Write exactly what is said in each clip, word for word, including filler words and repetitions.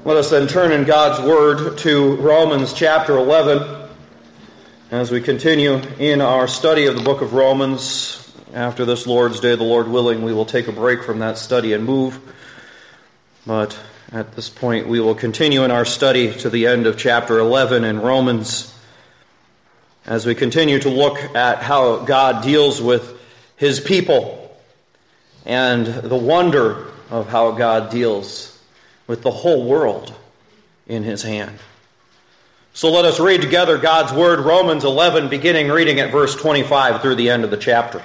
Let us then turn in God's Word to Romans chapter eleven as we continue in our study of the book of Romans. After this Lord's Day, the Lord willing, we will take a break from that study and move. But at this point, we will continue in our study to the end of chapter eleven in Romans as we continue to look at how God deals with His people and the wonder of how God deals with the whole world in His hand. So let us read together God's Word, Romans eleven, beginning reading at verse twenty-five through the end of the chapter.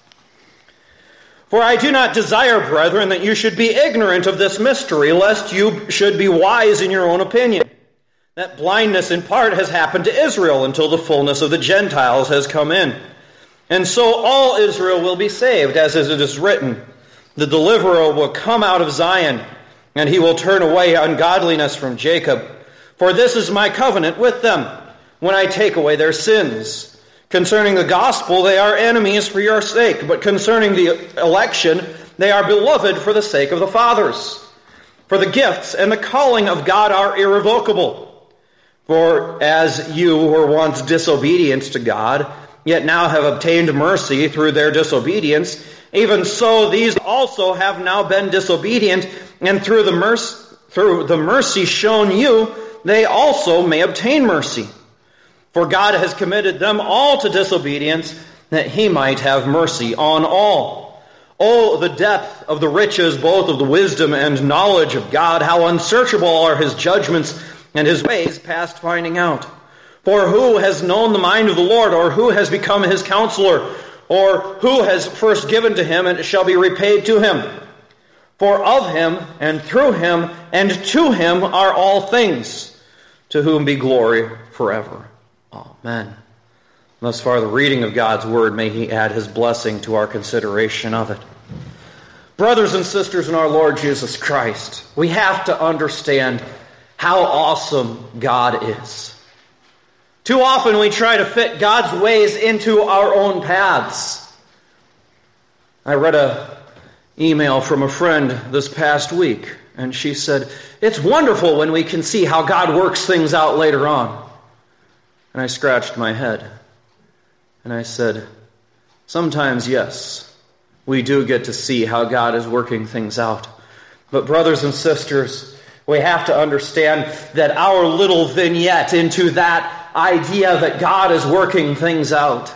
For I do not desire, brethren, that you should be ignorant of this mystery, lest you should be wise in your own opinion. That blindness in part has happened to Israel until the fullness of the Gentiles has come in. And so all Israel will be saved, as it is written, the deliverer will come out of Zion, and he will turn away ungodliness from Jacob. For this is my covenant with them, when I take away their sins. Concerning the gospel, they are enemies for your sake, but concerning the election, they are beloved for the sake of the fathers. For the gifts and the calling of God are irrevocable. For as you were once disobedient to God, yet now have obtained mercy through their disobedience, even so these also have now been disobedient, and through the mercy, through the mercy shown you, they also may obtain mercy. For God has committed them all to disobedience, that He might have mercy on all. Oh, the depth of the riches, both of the wisdom and knowledge of God! How unsearchable are His judgments, and His ways past finding out. For who has known the mind of the Lord, or who has become His counselor, or who has first given to Him, and it shall be repaid to him? For of Him, and through Him, and to Him are all things, to whom be glory forever. Amen. Thus far the reading of God's Word, may He add His blessing to our consideration of it. Brothers and sisters in our Lord Jesus Christ, we have to understand how awesome God is. Too often we try to fit God's ways into our own paths. I read an email from a friend this past week, and she said, "It's wonderful when we can see how God works things out later on." And I scratched my head, and I said, sometimes, yes, we do get to see how God is working things out. But brothers and sisters, we have to understand that our little vignette into that idea that God is working things out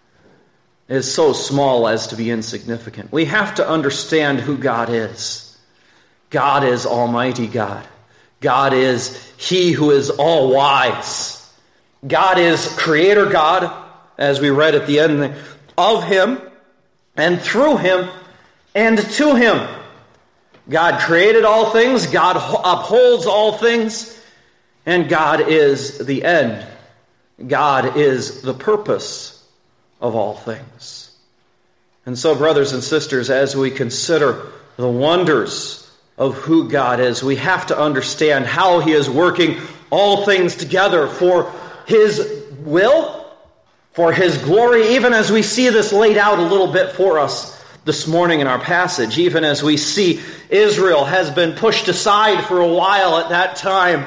is so small as to be insignificant. We have to understand who God is. God is Almighty God. God is He who is all-wise. God is Creator God, as we read at the end, of Him, and through Him, and to Him. God created all things, God upholds all things, and God is the end. God is the purpose of all things. And so, brothers and sisters, as we consider the wonders of who God is, we have to understand how He is working all things together for His will, for His glory, even as we see this laid out a little bit for us this morning in our passage, even as we see Israel has been pushed aside for a while at that time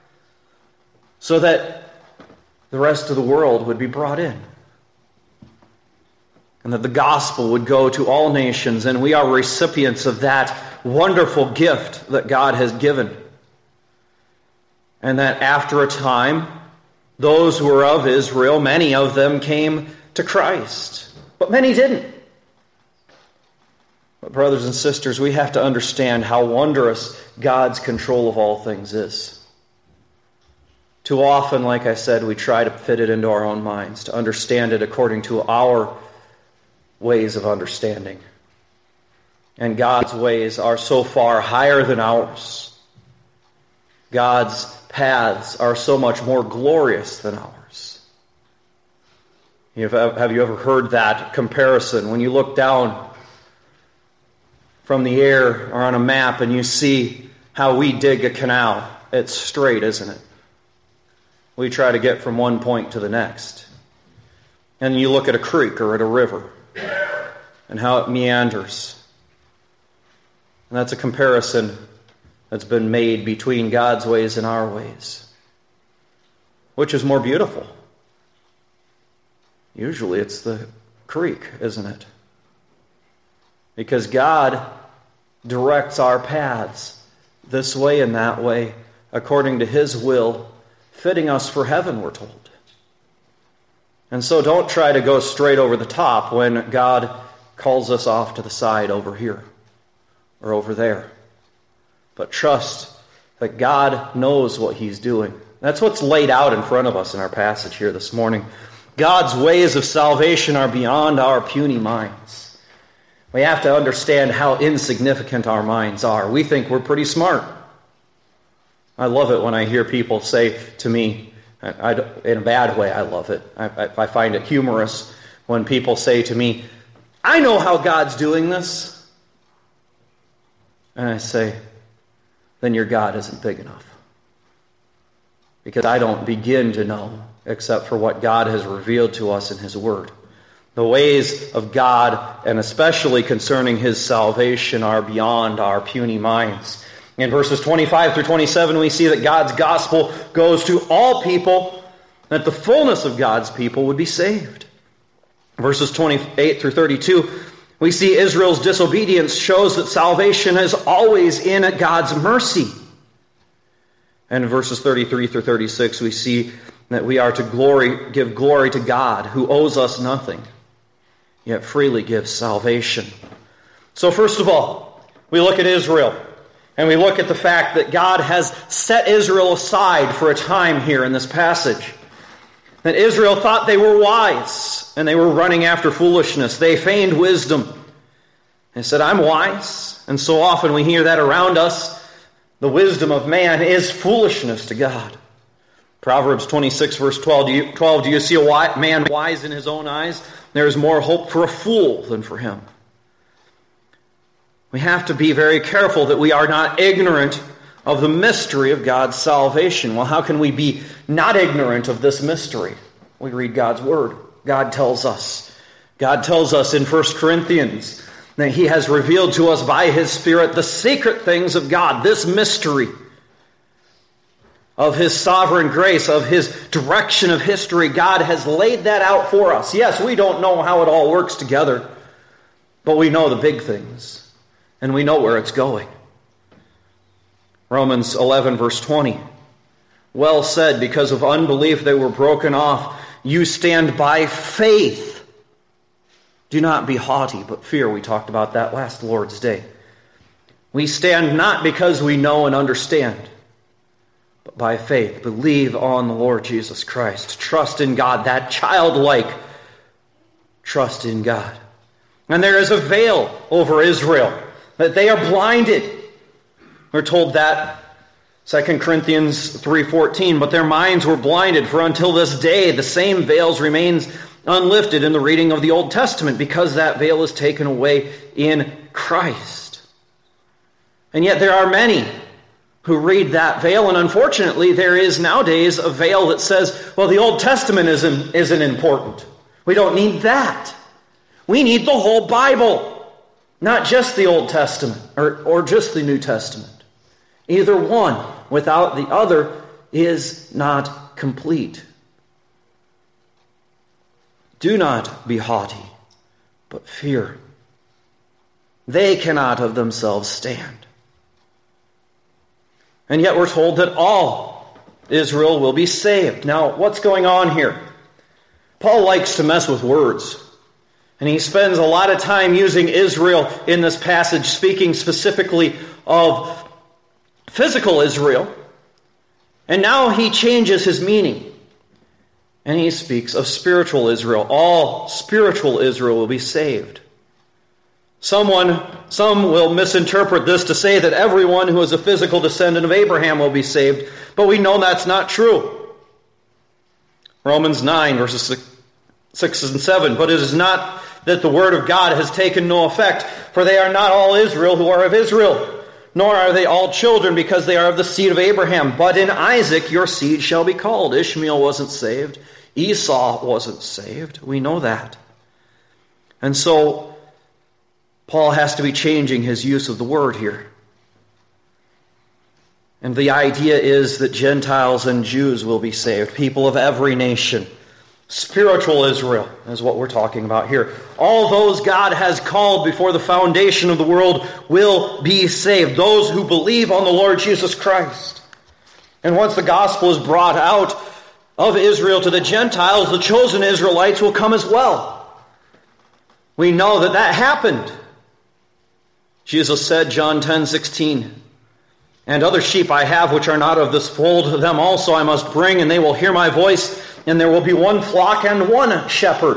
so that the rest of the world would be brought in, and that the gospel would go to all nations, and we are recipients of that wonderful gift that God has given. And that after a time, those who were of Israel, many of them came to Christ, but many didn't. But brothers and sisters, we have to understand how wondrous God's control of all things is. Too often, like I said, we try to fit it into our own minds, to understand it according to our ways of understanding. And God's ways are so far higher than ours. God's paths are so much more glorious than ours. Have you ever heard that comparison? When you look down from the air or on a map and you see how we dig a canal, it's straight, isn't it? We try to get from one point to the next. And you look at a creek or at a river and how it meanders. And that's a comparison that's been made between God's ways and our ways. Which is more beautiful? Usually it's the creek, isn't it? Because God directs our paths this way and that way according to His will, fitting us for heaven, we're told. And so don't try to go straight over the top when God calls us off to the side over here or over there. But trust that God knows what He's doing. That's what's laid out in front of us in our passage here this morning. God's ways of salvation are beyond our puny minds. We have to understand how insignificant our minds are. We think we're pretty smart. I love it when I hear people say to me, I, I, in a bad way, I love it. I, I, I find it humorous when people say to me, I know how God's doing this. And I say, then your God isn't big enough. Because I don't begin to know except for what God has revealed to us in His Word. The ways of God, and especially concerning His salvation, are beyond our puny minds. In verses twenty-five through twenty-seven, we see that God's gospel goes to all people, that the fullness of God's people would be saved. Verses twenty-eight through thirty-two, we see Israel's disobedience shows that salvation is always in God's mercy. And in verses thirty-three through thirty-six, we see that we are to glory, give glory to God, who owes us nothing, yet freely gives salvation. So first of all, we look at Israel. And we look at the fact that God has set Israel aside for a time here in this passage. That Israel thought they were wise, and they were running after foolishness. They feigned wisdom. They said, I'm wise. And so often we hear that around us. The wisdom of man is foolishness to God. Proverbs twenty-six, verse twelve, do you, twelve, do you see a man wise in his own eyes? There is more hope for a fool than for him. We have to be very careful that we are not ignorant of the mystery of God's salvation. Well, how can we be not ignorant of this mystery? We read God's Word. God tells us. God tells us in First Corinthians that He has revealed to us by His Spirit the secret things of God, this mystery of His sovereign grace, of His direction of history. God has laid that out for us. Yes, we don't know how it all works together, but we know the big things. And we know where it's going. Romans eleven, verse twenty. Well said, because of unbelief they were broken off. You stand by faith. Do not be haughty, but fear. We talked about that last Lord's Day. We stand not because we know and understand, but by faith. Believe on the Lord Jesus Christ. Trust in God, that childlike trust in God. And there is a veil over Israel, that they are blinded. We're told that, Second Corinthians three fourteen, but their minds were blinded, for until this day the same veils remains unlifted in the reading of the Old Testament, because that veil is taken away in Christ. And yet there are many who read that veil, and unfortunately there is nowadays a veil that says, well, the Old Testament isn't, isn't important. We don't need that. We need the whole Bible. Not just the Old Testament or, or just the New Testament. Either one without the other is not complete. Do not be haughty, but fear. They cannot of themselves stand. And yet we're told that all Israel will be saved. Now, what's going on here? Paul likes to mess with words. And he spends a lot of time using Israel in this passage, speaking specifically of physical Israel. And now he changes his meaning. And he speaks of spiritual Israel. All spiritual Israel will be saved. Someone, some will misinterpret this to say that everyone who is a physical descendant of Abraham will be saved. But we know that's not true. Romans nine, verses six and seven. But it is not that the word of God has taken no effect, for they are not all Israel who are of Israel, nor are they all children, because they are of the seed of Abraham. But in Isaac your seed shall be called. Ishmael wasn't saved. Esau wasn't saved. We know that. And so Paul has to be changing his use of the word here. And the idea is that Gentiles and Jews will be saved, people of every nation. Spiritual Israel is what we're talking about here. All those God has called before the foundation of the world will be saved. Those who believe on the Lord Jesus Christ. And once the gospel is brought out of Israel to the Gentiles, the chosen Israelites will come as well. We know that that happened. Jesus said, John ten sixteen, "And other sheep I have which are not of this fold, them also I must bring, and they will hear my voice, and there will be one flock and one shepherd."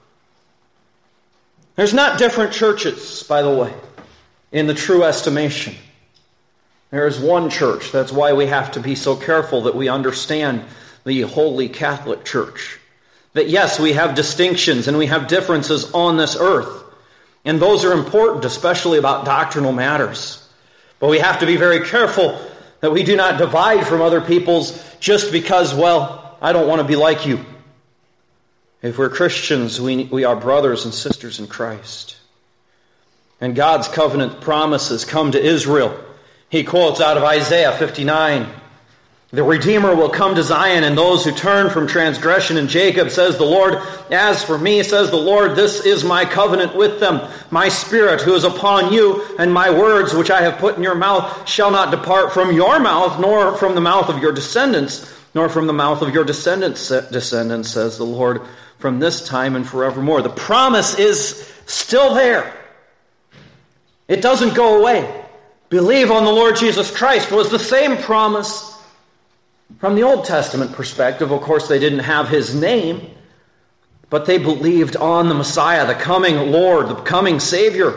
There's not different churches, by the way, in the true estimation. There is one church. That's why we have to be so careful that we understand the Holy Catholic Church. That yes, we have distinctions and we have differences on this earth. And those are important, especially about doctrinal matters. But we have to be very careful that we do not divide from other peoples just because, well, I don't want to be like you. If we're Christians, we, we are brothers and sisters in Christ. And God's covenant promises come to Israel. He quotes out of Isaiah fifty-nine. "The Redeemer will come to Zion, and those who turn from transgression in Jacob, says the Lord. As for me, says the Lord, this is my covenant with them. My spirit who is upon you, and my words which I have put in your mouth shall not depart from your mouth, nor from the mouth of your descendants, nor from the mouth of your descendants, descendants, says the Lord, from this time and forevermore." The promise is still there. It doesn't go away. Believe on the Lord Jesus Christ was the same promise. From the Old Testament perspective, of course, they didn't have his name, but they believed on the Messiah, the coming Lord, the coming Savior.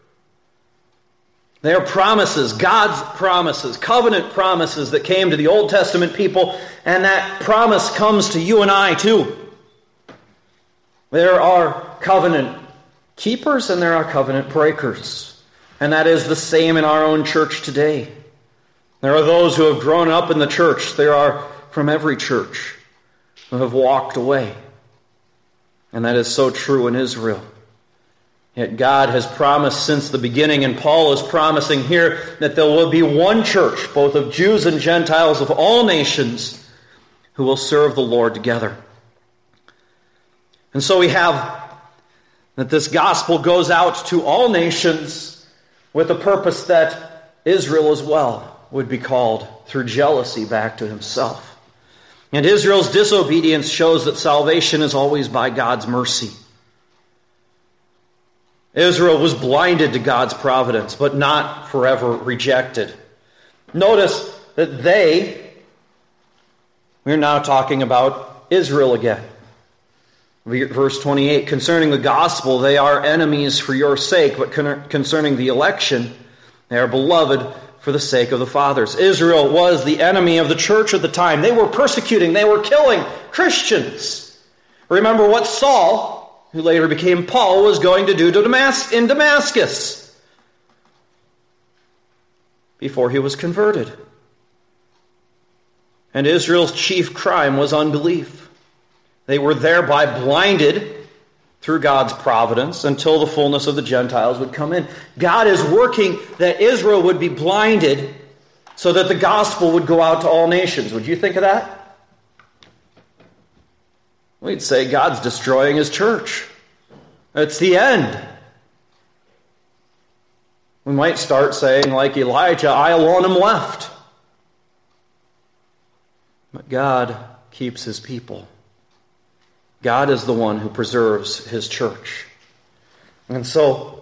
They are promises, God's promises, covenant promises that came to the Old Testament people, and that promise comes to you and I too. There are covenant keepers and there are covenant breakers. And that is the same in our own church today. There are those who have grown up in the church. There are from every church who have walked away. And that is so true in Israel. Yet God has promised since the beginning, and Paul is promising here, that there will be one church, both of Jews and Gentiles of all nations, who will serve the Lord together. And so we have that this gospel goes out to all nations with the purpose that Israel as well would be called through jealousy back to himself. And Israel's disobedience shows that salvation is always by God's mercy. Israel was blinded to God's providence, but not forever rejected. Notice that they, we're now talking about Israel again. Verse twenty-eight, "Concerning the gospel, they are enemies for your sake, but concerning the election, they are beloved for the sake of the fathers." Israel was the enemy of the church at the time. They were persecuting, they were killing Christians. Remember what Saul, who later became Paul, was going to do to Damas- in Damascus before he was converted. And Israel's chief crime was unbelief. They were thereby blinded through God's providence until the fullness of the Gentiles would come in. God is working that Israel would be blinded so that the gospel would go out to all nations. Would you think of that? We'd say God's destroying his church. It's the end. We might start saying, like Elijah, "I alone am left." But God keeps his people. God is the one who preserves his church. And so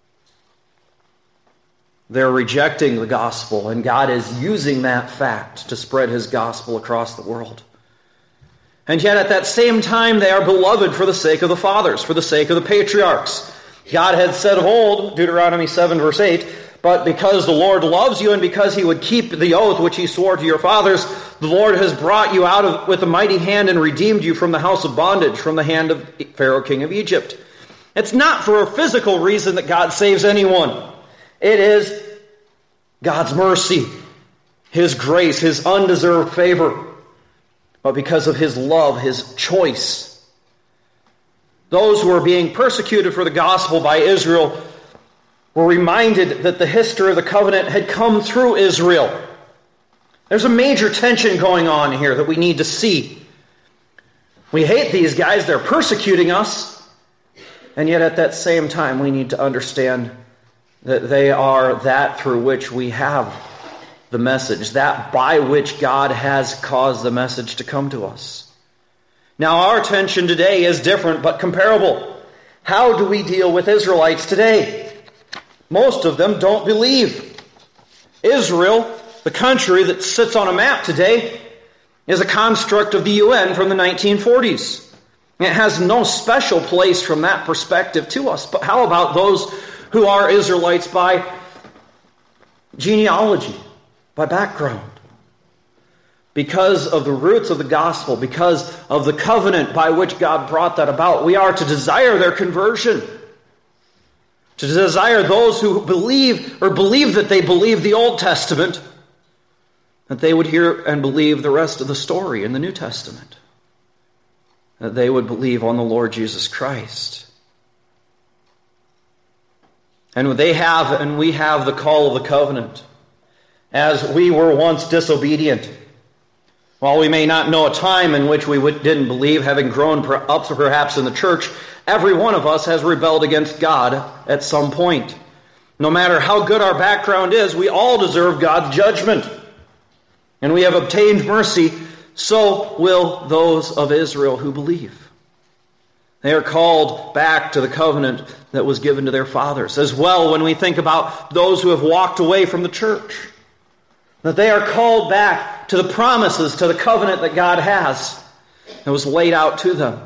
they're rejecting the gospel, and God is using that fact to spread his gospel across the world. And yet at that same time, they are beloved for the sake of the fathers, for the sake of the patriarchs. God had said of old, Deuteronomy seven verse eight, "But because the Lord loves you and because he would keep the oath which he swore to your fathers, the Lord has brought you out of, with a mighty hand and redeemed you from the house of bondage, from the hand of Pharaoh king of Egypt." It's not for a physical reason that God saves anyone. It is God's mercy, his grace, his undeserved favor, but because of his love, his choice. Those who were being persecuted for the gospel by Israel were reminded that the history of the covenant had come through Israel. There's a major tension going on here that we need to see. We hate these guys, they're persecuting us, and yet at that same time we need to understand that they are that through which we have the message, that by which God has caused the message to come to us. Now our tension today is different but comparable. How do we deal with Israelites today? Most of them don't believe. Israel, the country that sits on a map today, is a construct of the U N from the nineteen forties. It has no special place from that perspective to us. But how about those who are Israelites by genealogy, by background? Because of the roots of the gospel, because of the covenant by which God brought that about, we are to desire their conversion. To desire those who believe or believe that they believe the Old Testament, that they would hear and believe the rest of the story in the New Testament. That they would believe on the Lord Jesus Christ. And they have, and we have the call of the covenant. As we were once disobedient, while we may not know a time in which we didn't believe, having grown up perhaps in the church, every one of us has rebelled against God at some point. No matter how good our background is, we all deserve God's judgment. And we have obtained mercy, so will those of Israel who believe. They are called back to the covenant that was given to their fathers. As well, when we think about those who have walked away from the church, that they are called back to the promises, to the covenant that God has, that was laid out to them.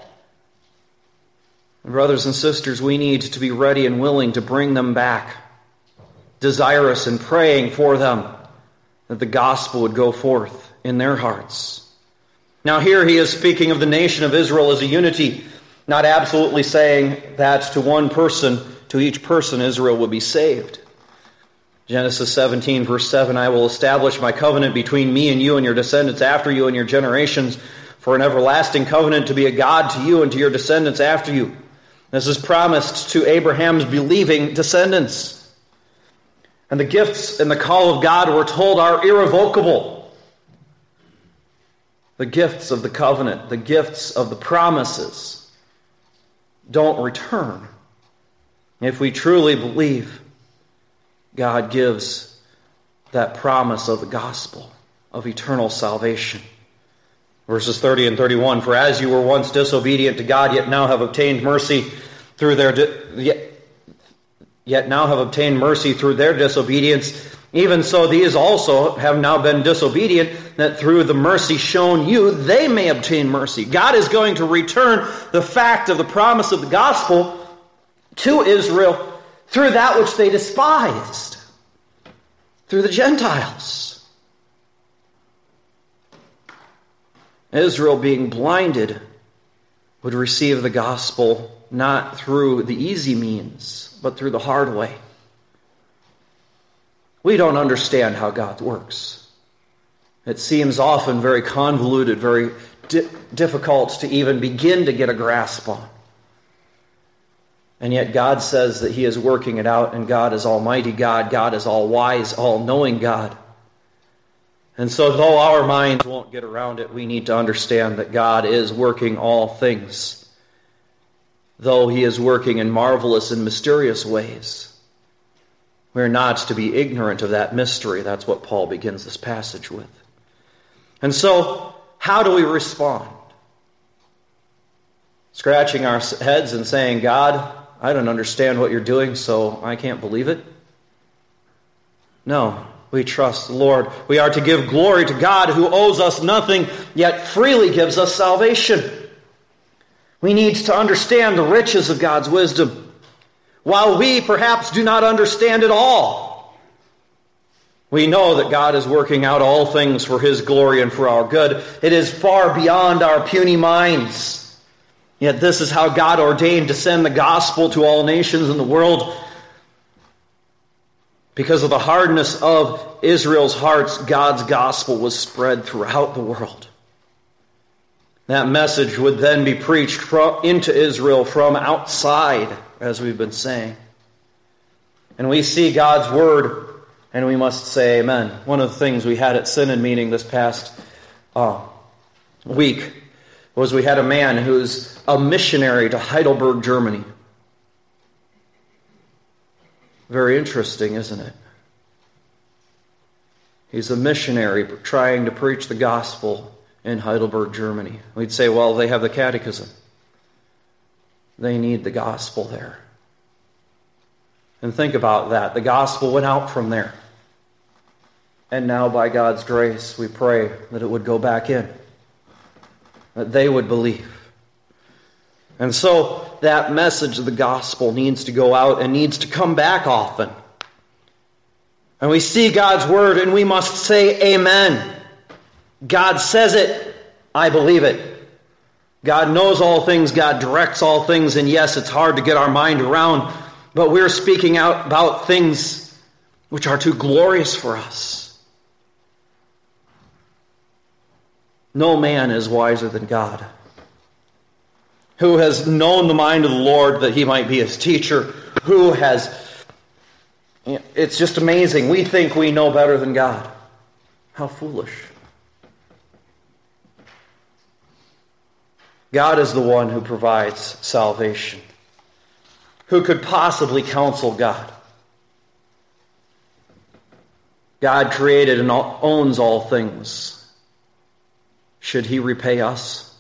And brothers and sisters, we need to be ready and willing to bring them back, desirous and praying for them, that the gospel would go forth in their hearts. Now here he is speaking of the nation of Israel as a unity, not absolutely saying that to one person, to each person Israel would be saved. Genesis seventeen, verse seven, I will establish my covenant between me and you and your descendants after you and your generations for an everlasting covenant to be a God to you and to your descendants after you. This is promised to Abraham's believing descendants. And the gifts and the call of God, we're told, are irrevocable. The gifts of the covenant, the gifts of the promises, don't return. If we truly believe, God gives that promise of the gospel of eternal salvation. Verses thirty and thirty-one, for as you were once disobedient to God, yet now have obtained mercy through their di- yet, yet now have obtained mercy through their disobedience, even so these also have now been disobedient, that through the mercy shown you, they may obtain mercy. God is going to return the fact of the promise of the gospel to Israel through that which they despised, through the Gentiles. Israel, being blinded, would receive the gospel not through the easy means, but through the hard way. We don't understand how God works. It seems often very convoluted, very di- difficult to even begin to get a grasp on. And yet God says that He is working it out, and God is Almighty God, God is all-wise, all-knowing God. And so though our minds won't get around it, we need to understand that God is working all things, though He is working in marvelous and mysterious ways. We're not to be ignorant of that mystery. That's what Paul begins this passage with. And so, how do we respond? Scratching our heads and saying, God, I don't understand what you're doing, so I can't believe it? No, we trust the Lord. We are to give glory to God who owes us nothing, yet freely gives us salvation. We need to understand the riches of God's wisdom. While we perhaps do not understand it all, we know that God is working out all things for His glory and for our good. It is far beyond our puny minds. Yet this is how God ordained to send the gospel to all nations in the world. Because of the hardness of Israel's hearts, God's gospel was spread throughout the world. That message would then be preached from, into Israel from outside, as we've been saying. And we see God's word and we must say amen. One of the things we had at Synod meeting this past uh, week was we had a man who's a missionary to Heidelberg, Germany. Very interesting, isn't it? He's a missionary trying to preach the gospel in Heidelberg, Germany. We'd say, well, they have the catechism. They need the gospel there. And think about that. The gospel went out from there. And now, by God's grace, we pray that it would go back in. That they would believe. And so, that message of the gospel needs to go out and needs to come back often. And we see God's word and we must say amen. God says it, I believe it. God knows all things, God directs all things, and yes, it's hard to get our mind around, but we're speaking out about things which are too glorious for us. No man is wiser than God, who has known the mind of the Lord that he might be his teacher, who has... It's just amazing. We think we know better than God. How foolish. God is the one who provides salvation. Who could possibly counsel God? God created and owns all things. Should he repay us?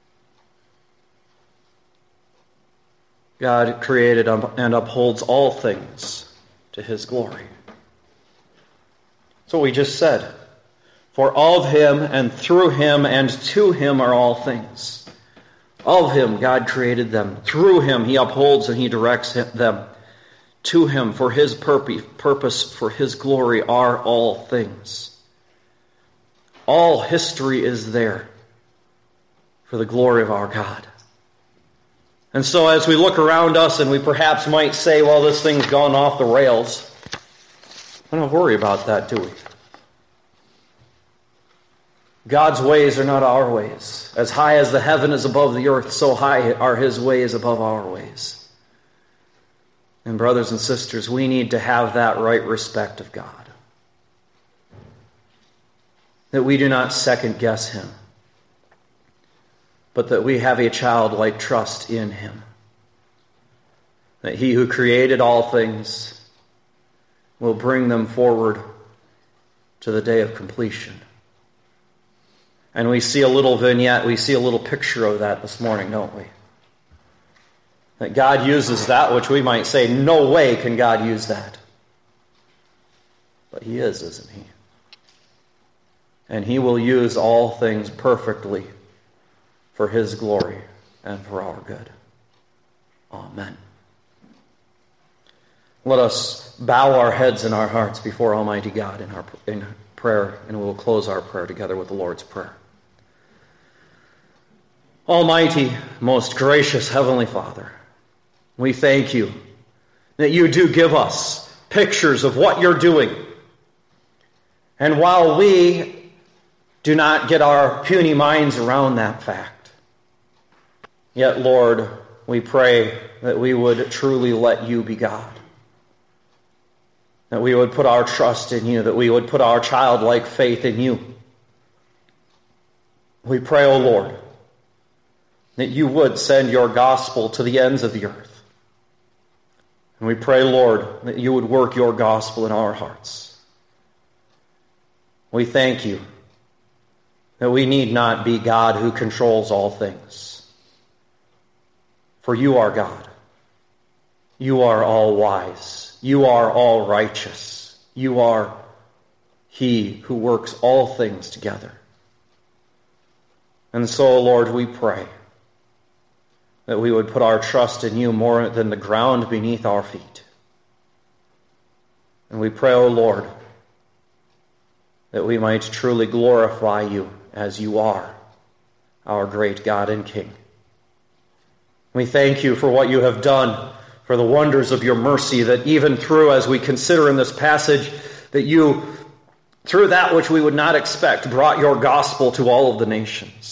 God created and upholds all things to his glory. That's what we just said. For of him and through him and to him are all things. Of him God created them. Through him he upholds and he directs them. To him for his purpose, for his glory are all things. All history is there for the glory of our God. And so as we look around us and we perhaps might say, well, this thing's gone off the rails, we don't worry about that, do we? God's ways are not our ways. As high as the heaven is above the earth, so high are his ways above our ways. And brothers and sisters, we need to have that right respect of God. That we do not second guess him, but that we have a childlike trust in him. That he who created all things will bring them forward to the day of completion. And we see a little vignette, we see a little picture of that this morning, don't we? That God uses that which we might say, no way can God use that. But he is, isn't he? And he will use all things perfectly for his glory and for our good. Amen. Let us bow our heads and our hearts before Almighty God in our in prayer, and we will close our prayer together with the Lord's Prayer. Almighty, most gracious Heavenly Father, we thank you that you do give us pictures of what you're doing. And while we do not get our puny minds around that fact, yet, Lord, we pray that we would truly let you be God. That we would put our trust in you, that we would put our childlike faith in you. We pray, O Lord, that you would send your gospel to the ends of the earth. And we pray, Lord, that you would work your gospel in our hearts. We thank you that we need not be God who controls all things. For you are God. You are all wise. You are all righteous. You are he who works all things together. And so, Lord, we pray that we would put our trust in you more than the ground beneath our feet. And we pray, O Lord, that we might truly glorify you as you are, our great God and King. We thank you for what you have done, for the wonders of your mercy, that even through, as we consider in this passage, that you, through that which we would not expect, brought your gospel to all of the nations.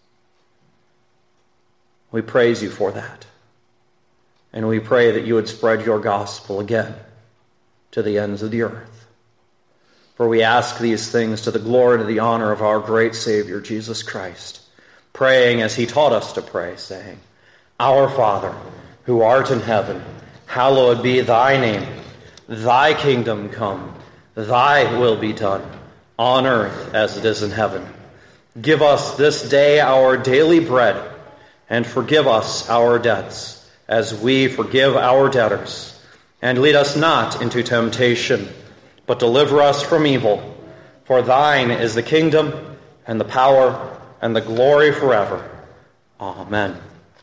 We praise you for that. And we pray that you would spread your gospel again to the ends of the earth. For we ask these things to the glory and to the honor of our great Savior, Jesus Christ, praying as he taught us to pray, saying, Our Father, who art in heaven, hallowed be thy name. Thy kingdom come, thy will be done, on earth as it is in heaven. Give us this day our daily bread, and forgive us our debts, as we forgive our debtors. And lead us not into temptation, but deliver us from evil. For thine is the kingdom, and the power, and the glory forever. Amen.